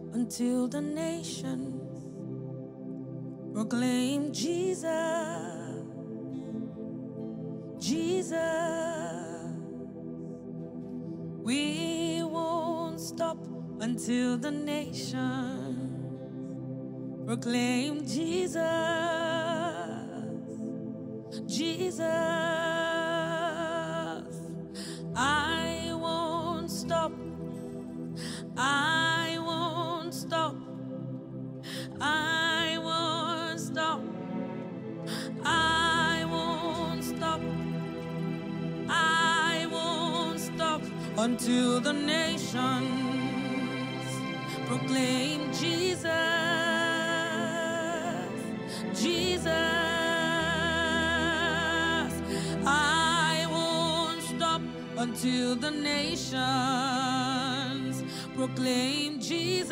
until the nations proclaim Jesus, Jesus. We won't stop until the nations proclaim Jesus, Jesus. I won't stop. I won't stop. I won't stop. I won't stop. I won't stop until the nations proclaim Jesus, Jesus. I won't stop until the nations proclaim Jesus,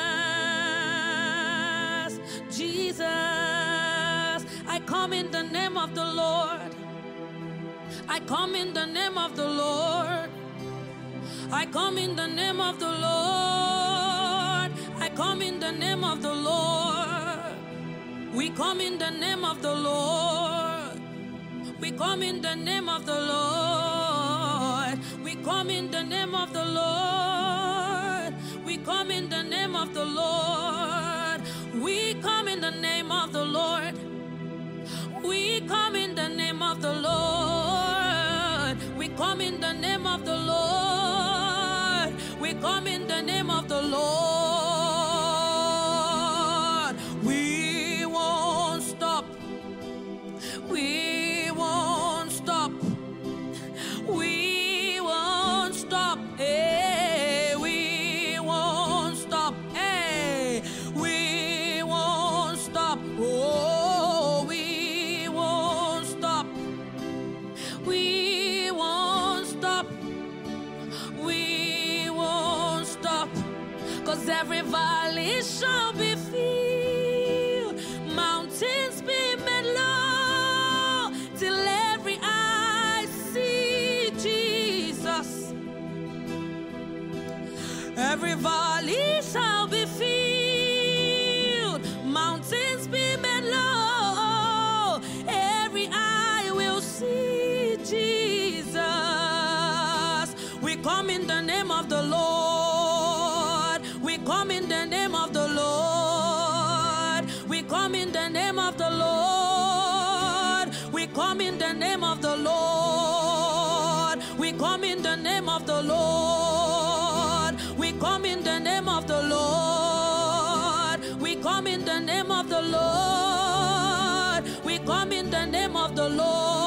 Jesus. I come in the name of the Lord. I come in the name of the Lord. I come in the name of the Lord. I come in the name of the Lord. We come in the name of the Lord. We come in the name of the Lord. We come in the name of the Lord. We come in the name of the Lord. We come in the name of the Lord. We come in the name of the Lord. We come in the name of the Lord. We come in the name of the Lord. We won't stop. We won't stop. We won't stop. Hey, we won't stop. Hey, we won't stop. Oh, we won't stop. We won't stop. We won't stop. 'Cause every valley shall be filled, mountains be made low, till every eye see Jesus. Every valley shall be filled, mountains be made low, every eye will see Jesus. We come in the name of the Lord. We come in the name of the Lord. We come in the name of the Lord. We come in the name of the Lord. We come in the name of the Lord. We come in the name of the Lord. We come in the name of the Lord. We come in the name of the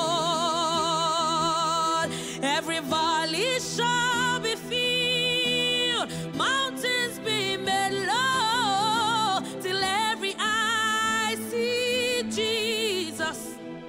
Lord. Every valley shall be filled, mountains be made low, till every eye see Jesus.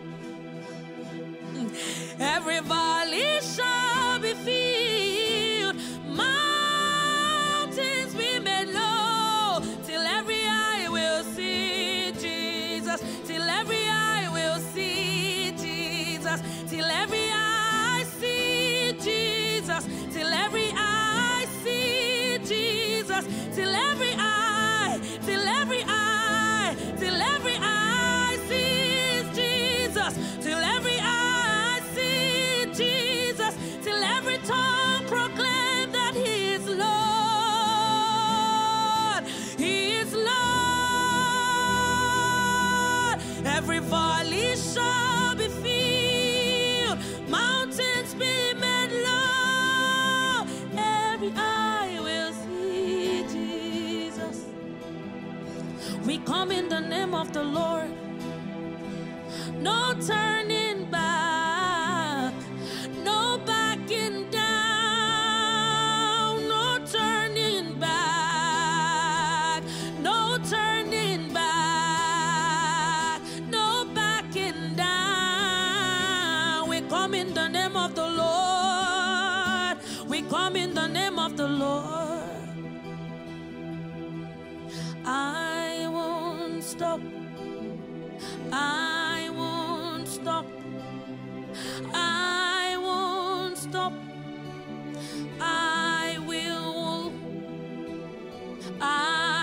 Every valley shall be filled, mountains be made low, till every eye will see Jesus, till every eye will see Jesus, till every eye see Jesus, till every eye see Jesus, till every eye, till every eye, till every eye sees Jesus, till every eye sees Jesus, till every tongue proclaim that He is Lord. He is Lord. Every valley shall be filled, mountains be made low, every eye will see Jesus. We come in the name of the Lord. No turning back, no backing down, no turning back, no turning back, no backing down. We come in the name of the Lord. We come in the name of the Lord. I won't stop. I won't stop. I won't stop. I will. I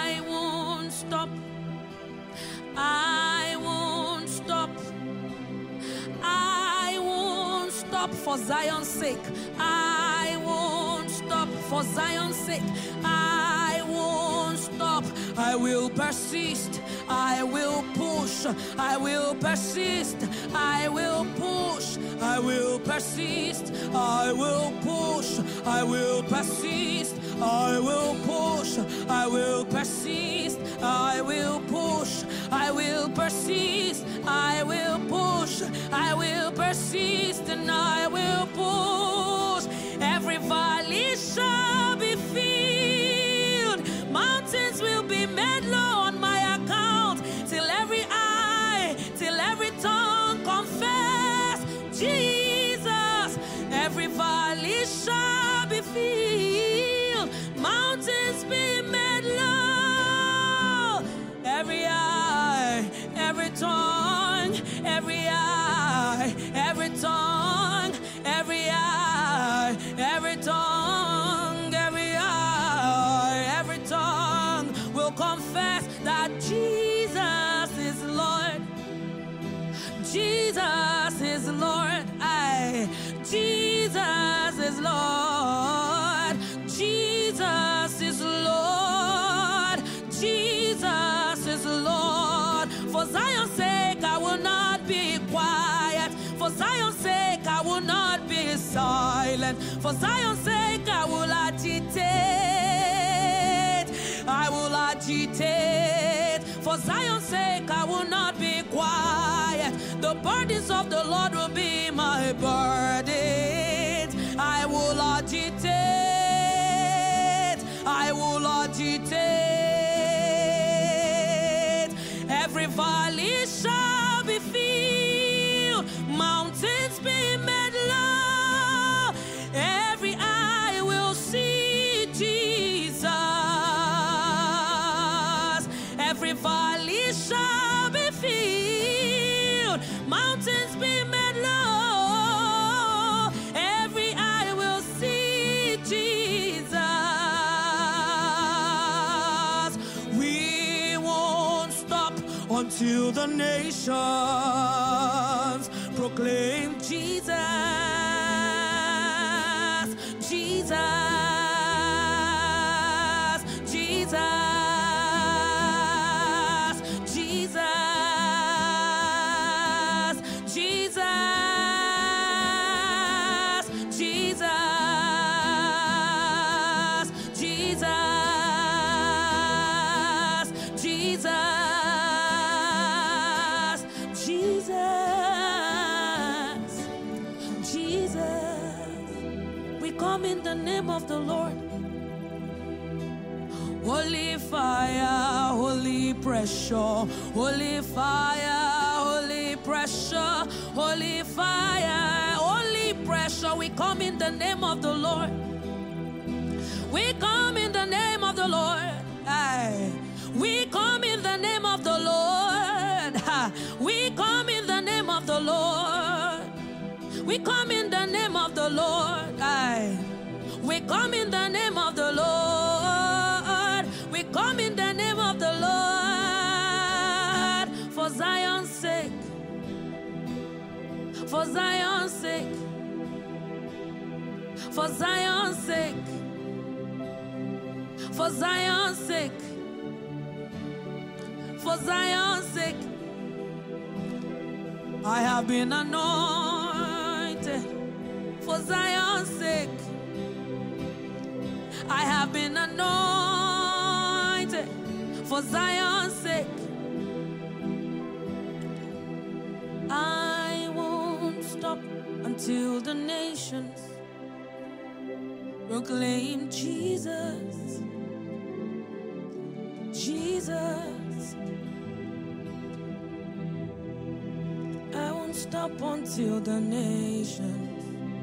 stop for Zion's sake. I won't stop for Zion's sake. I won't stop. I will persist. I will push. I will persist. I will push. I will persist. I will push. I will persist. I will push. I will persist. I will push. I will persist. I will push. I will persist, and I will push. Every valley shall be filled. Mountains will be made low on my account. Till every eye, till every tongue confess Jesus. Every valley shall be filled. Mountains be made low. Every eye, every tongue, every eye, every tongue, every eye, every tongue, every eye, every tongue will confess that Jesus is Lord. Jesus is Lord. Jesus is Lord. Jesus is Lord. Jesus is Lord. For Zion's sake, I will not be quiet. For Zion's sake, I will not be silent. For Zion's sake, I will agitate. I will agitate. For Zion's sake, I will not be quiet. The burdens of the Lord will be my burdens. I will agitate. I will agitate. Every valley shall be filled. Mountains be made low. Every eye will see Jesus. Every valley shall be filled. Mountains be made low. Every eye will see Jesus. We won't stop until the nations proclaim Jesus. Jesus. Jesus. In the name of the Lord. Holy fire, holy pressure, holy fire, holy pressure, holy fire, holy pressure. We come in the name of the Lord. We come in the name of the Lord. Aye. We come in the name of the Lord. We come in the name of the Lord. We come in the name of the Lord. Aye. We come in the name of the Lord. We come in the name of the Lord. For Zion's sake. For Zion's sake. For Zion's sake. For Zion's sake. For Zion's sake. I have been anointed. For Zion's sake. I have been anointed for Zion's sake. I won't stop until the nations proclaim Jesus. Jesus. I won't stop until the nations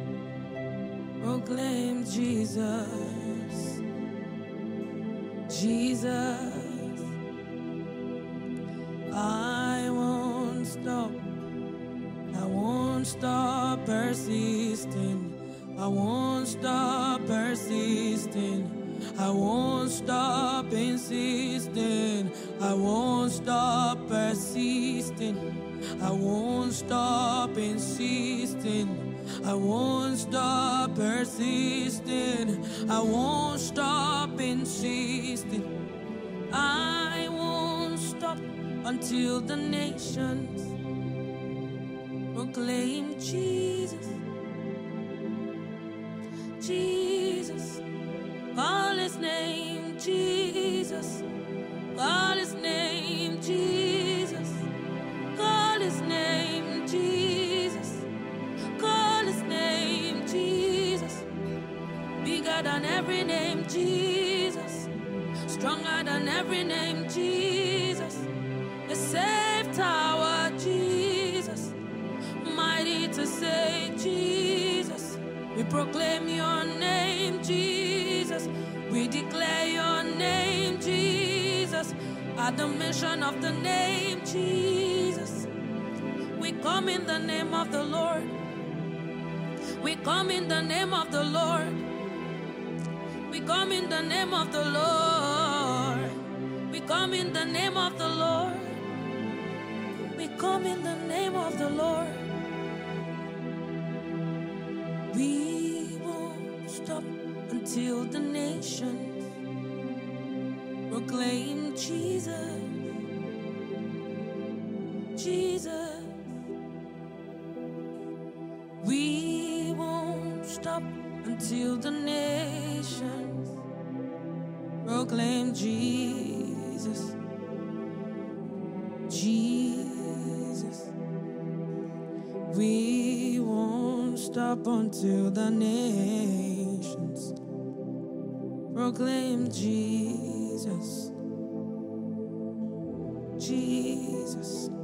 proclaim Jesus. Jesus, I won't stop. I won't stop persisting. I won't stop persisting. I won't stop insisting. I won't stop persisting. I won't stop insisting. I won't stop persisting. I won't stop insisting. I won't stop until the nations proclaim Jesus. Jesus. Call his name, Jesus. Call his name, Jesus. Call his name, Jesus. Call his name, Jesus. Bigger than every name, Jesus. Stronger than every name, Jesus. A safe tower, Jesus. Mighty to save, Jesus. We proclaim your name, Jesus. We declare your name, Jesus. At the mention of the name, Jesus. We come in the name of the Lord. We come in the name of the Lord. We come in the name of the Lord. We come in the name of the Lord. We come in the name of the Lord. We won't stop until the nations proclaim Jesus. Jesus. We won't stop until the nations proclaim Jesus. Jesus. We won't stop until the nations proclaim Jesus. Jesus.